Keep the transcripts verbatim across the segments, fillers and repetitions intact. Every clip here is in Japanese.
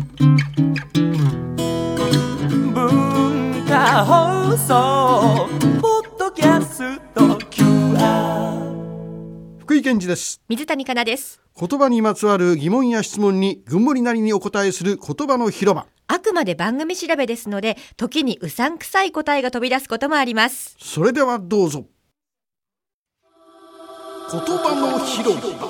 文化放送ポッドキャスト キューアール福井健二です。 水谷香奈です。 言葉にまつわる疑問や質問にぐんもりなりにお答えする言葉の広場。 あくまで番組調べですので、時にうさんくさい答えが飛び出すこともあります。 それではどうぞ。言葉の広場。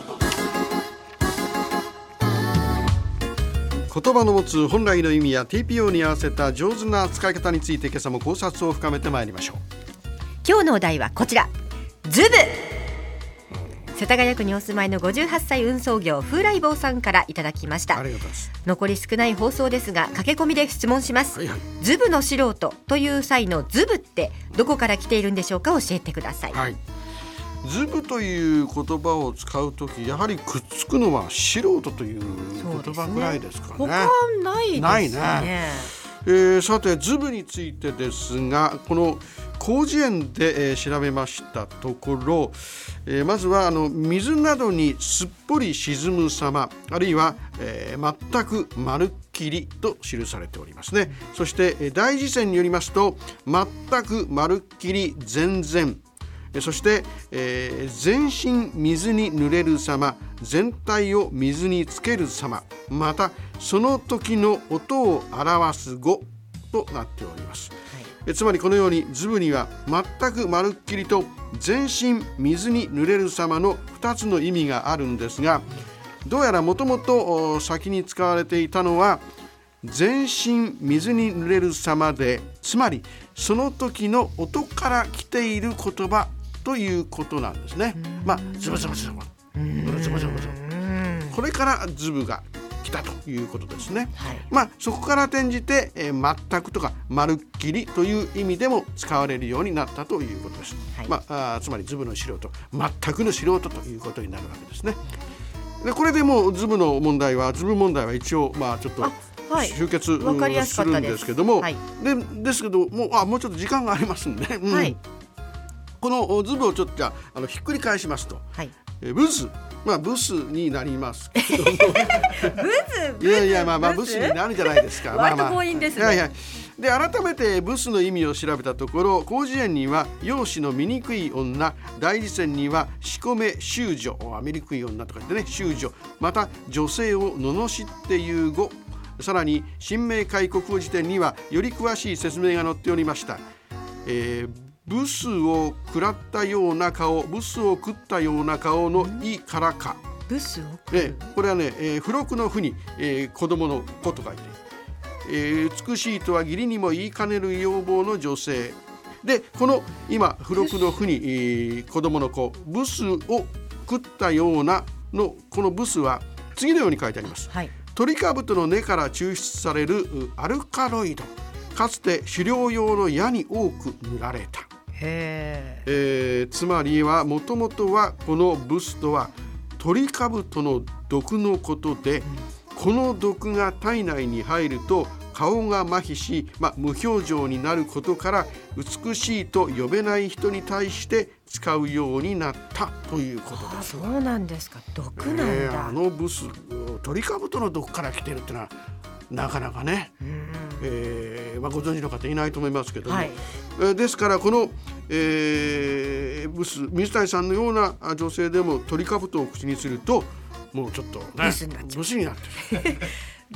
言葉の持つ本来の意味や ティーピーオー に合わせた上手な使い方について今朝も考察を深めてまいりましょう。 今日のお題はこちら、ズブ。世田谷区にお住まいのごじゅうはっさい運送業風来坊さんからいただきました。 ありがとうございます。 残り少ない放送ですが、駆け込みで質問します、 はいはい、 ズブの素人という際のズブってどこから来ているんでしょうか。教えてください。 はい、ズブという言葉を使うとき、やはりくっつくのは素人という言葉ぐらいですかね。 他ないですね。 ないね。えー、さてズブについてですが、この広辞苑で、えー、調べましたところ、えー、まずはあの水などにすっぽり沈む様、あるいは、えー、全くまるっきりと記されておりますね。そして、えー、大辞典によりますと、全くまるっきり全然、そして、えー、全身水に濡れる様、全体を水につける様、またその時の音を表す語となっております、はい、えつまりこのようにズブには全くまるっきりと全身水に濡れる様のふたつの意味があるんですが、どうやらもともと先に使われていたのは全身水に濡れる様で、つまりその時の音から来ている言葉ということなんですね。まあズブズブズブズブズブズブズブ、これからズブが来たということですね、はい、まあそこから転じて、えー、全くとかまるっきりという意味でも使われるようになったということです、はい、まあ、あつまりズブの素人、全くの素人ということになるわけですね。でこれでもうズブの問題はズブ問題は一応まあちょっと集結するんですけども、はい、でですけどもうあもうちょっと時間がありますんで、うん、はい、このズブをちょっとじゃあ、あのひっくり返しますと、はい、えブス、まあブスになりますけどもブスいやいやまあまあブスになるじゃないですか。 割と強引ですね。 まあまあ、いやいやで改めてブスの意味を調べたところ、広辞苑には容姿の醜い女、大辞典にはしこめ羞女、醜い女とか言ってね、羞女、また女性を罵っていう語、さらに新明解国語辞典にはより詳しい説明が載っておりました。えーブスを食らったような顔、ブスを食ったような顔のいからか、 ブスを食う、 これはね、えー、付録の負に、えー、子供の子と書いて、えー、美しいとは義理にも言いかねる要望の女性で、この今付録の負に、えー、子供の子、ブスを食ったようなのこのブスは次のように書いてあります、はい、トリカブトの根から抽出されるアルカロイド、かつて狩猟用の矢に多く塗られた。へー、えー、つまりはもともとはこのブスとはトリカブトの毒のことで、うん、この毒が体内に入ると顔が麻痺し、まあ、無表情になることから美しいと呼べない人に対して使うようになったということです。 そうなんですか。毒なんだ、えー、あのブストリカブトの毒から来てるってのはなかなかね、うん、えーまあ、ご存知の方いないと思いますけども、はい、えー、ですからこの、えー、ブス水谷さんのような女性でもトリカブトを口にするともうちょっと、ね、 ブスになっちゃう、 ブスになってる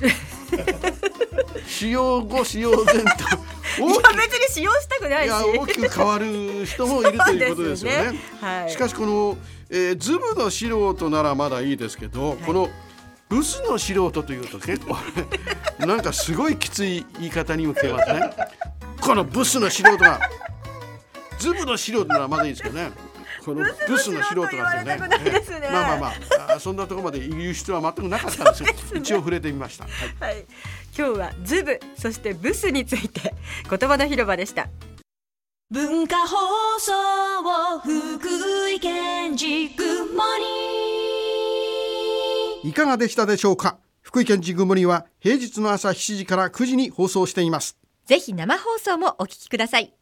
使用後使用前といや別に使用したくないし、いや大きく変わる人もいるということですよね。はい、しかしこの、えー、ズブの素人ならまだいいですけど、はい、このブスの素人というと結構なんかすごいきつい言い方にも聞こえますね。このブスの素人がズブの素人ならまだいいですけどね、このブスの素人なんですよね。まあまあまあそんなところまで言う必要は全くなかったんですよ。一応触れてみました、はいはい、 今日はズブそしてブスについて言葉の広場でした。 文化放送福井県ジグモニいかがでしたでしょうか。福井県ジグモニは平日の朝しちじからくじに放送しています。 ぜひ生放送もお聞きください。